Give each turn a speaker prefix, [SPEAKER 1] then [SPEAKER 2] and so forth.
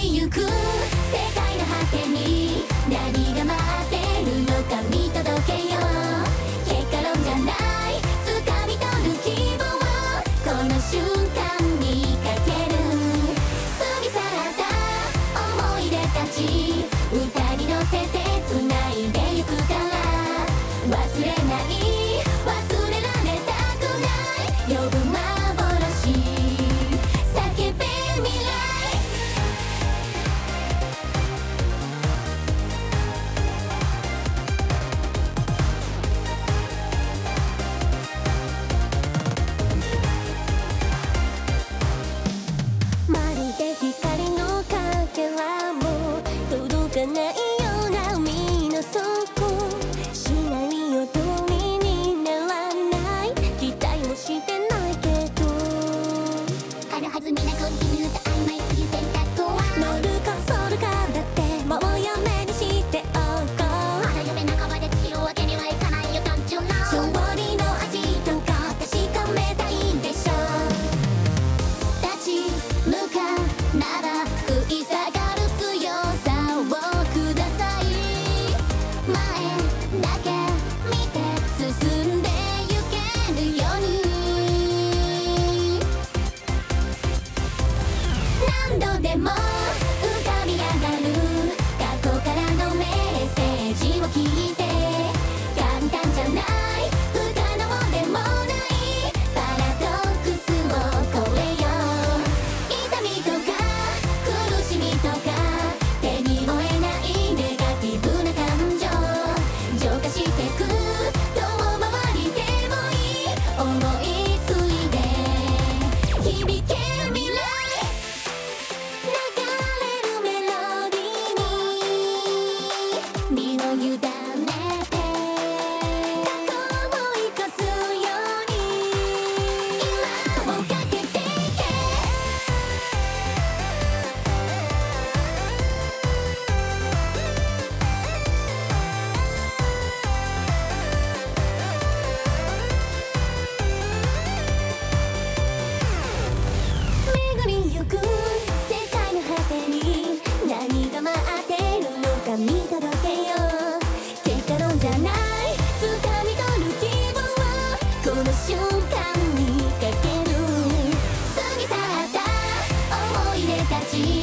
[SPEAKER 1] りゆく世界の果てに何が待ってるのか見届けよう。結果論じゃない掴み取る希望をこの瞬間にかける。過ぎ去った思い出たち歌に乗せて繋いでゆくから忘れない忘れられたくない呼ぶ幻叫べ未来。まるで光のかけらも届かないような海の底シナリオ通りにならない期待もしてないけど軽はずみなコンティニューと曖昧すぎ選択は乗るかそるかだってもうやめにしておこう。まだ夢半ばで尽きるわけにはいかないよ Don't you know 勝利の味とか確かめたいんでしょ。立ち向かうなら食い下がる強さをください。前だけ見て進んでゆけるように何度でも浮かび上がる過去からのメッセージを聞いて簡単じゃない不可能でもないパラドックスを超えよう。痛みとか苦しみとか手に負えないネガティブな感情浄化してく遠回りでもいい思いついで響け未来。流れるメロディーに身を委ねて過去を生かすように今をかけていけ。巡りゆく世界の果てに何が待ってるのか見届けよう。結果論じゃない掴み取る希望をこの瞬間にかける。過ぎ去った思い出たち